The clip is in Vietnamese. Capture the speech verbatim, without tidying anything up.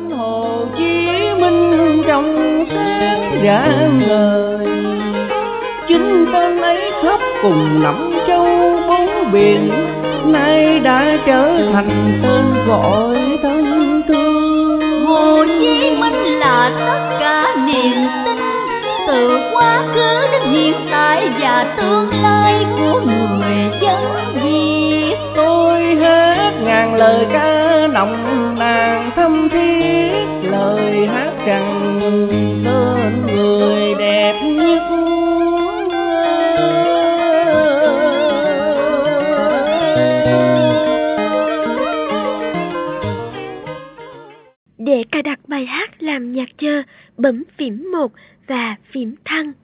Hồ Chí Minh trong sáng rạng ngời, chính tên ấy khóc cùng năm châu bốn biển, nay đã trở thành tên gọi thân thương. Hồ Chí Minh là tất cả niềm tin, từ quá khứ đến hiện tại và tương lai của người dân Việt. Tôi hát ngàn lời ca nồng nàn thâm thiết, lời hát rằng tên người đẹp nhất. Để cài đặt bài hát làm nhạc chờ, bấm phím một và phím thăng.